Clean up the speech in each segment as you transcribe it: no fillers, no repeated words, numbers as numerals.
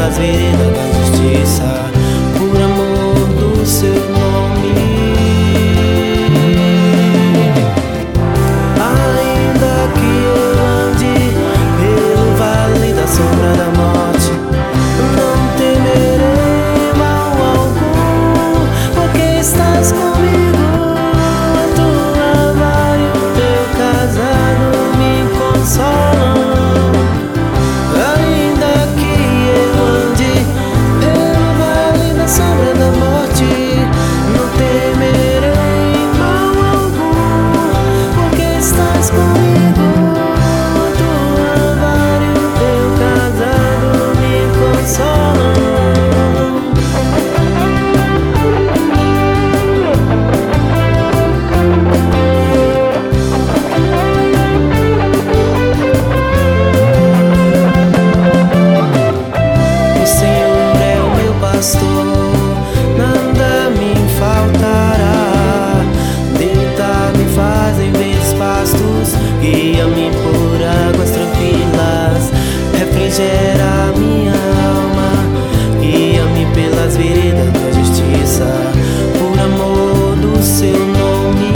pelas veredas da justiça, por amor do seu nome. Ainda que eu ande pelo vale da sombra da morte, não temerei mal algum, porque estás comigo. A tua vara e o teu cajado me consolam. Ainda que eu ande pelo vale da sombra da morte, não temerei mal algum, porque estás comigo. A tua vara e o teu cajado me consolam. O Senhor é o meu pastor, nada me faltará. Deitar-me faz em verdes pastos, guia-me por águas tranquilas, refrigera minha alma, guia-me pelas veredas da justiça, por amor do seu nome.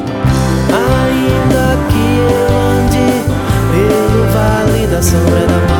Ainda que eu ande pelo vale da sombra da morte,